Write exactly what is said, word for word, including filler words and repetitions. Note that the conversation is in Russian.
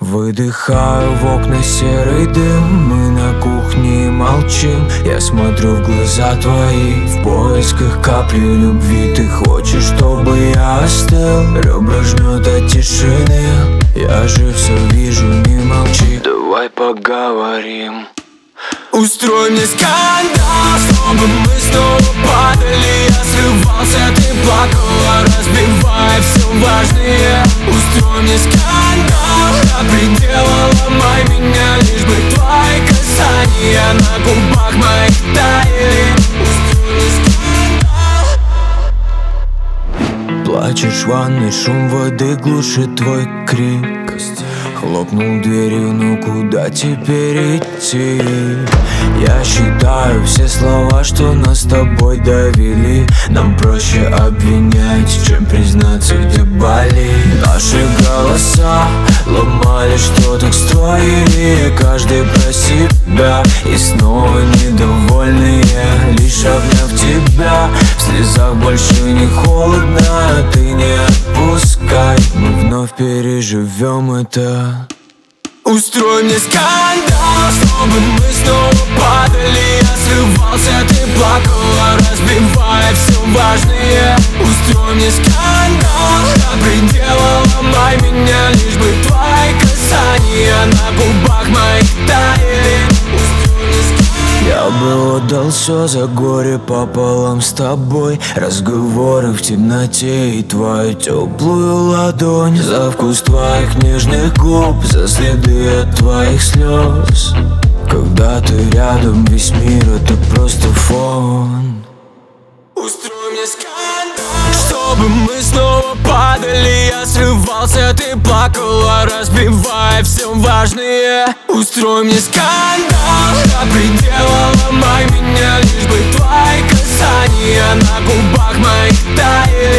Выдыхаю в окна серый дым, мы на кухне молчим. Я смотрю в глаза твои, в поисках капли любви. Ты хочешь, чтобы я остыл, ребра жмет от тишины. Я же все вижу, не молчи, давай поговорим. Устрой мне скандал, чтобы мы снова падали. Я срывался, ты плакала, разбивая все важное. Устрой мне скандал, до предела ломай меня, лишь бы твои касания на губах моих таяли. Устрой мне скандал. Плачешь в ванной, шум воды глушит твой крик. Хлопнул дверью, ну куда теперь идти? Я считаю все слова, что нас с тобой довели. Нам проще обвинять, чем признаться, где болит. Наши голоса ломали, что так строили. Каждый про себя и снова недовольные. Лишь обняв тебя, в слезах больше не холодно. Ты не отпускай, мы вновь переживем это. Устрой мне скандал, чтобы мы снова падали. Я срывался, ты плакала, разбивая все важное. Устрой мне скандал, до предела ломай меня, лишь бы твои касания на губах моих таяли. Устрой мне скандал. Я бы отдал все за горе пополам с тобой. Разговоры в темноте и твою теплую ладонь. За вкус твоих нежных губ, за следы от твоих слез. Когда ты рядом, весь мир это просто фон. Устрой мне скандал, чтобы мы снова падали. Я срывался, ты плакала, разбивая все важное. Устрой мне скандал, до предела ломай меня, лишь бы твои касания на губах моих таяли.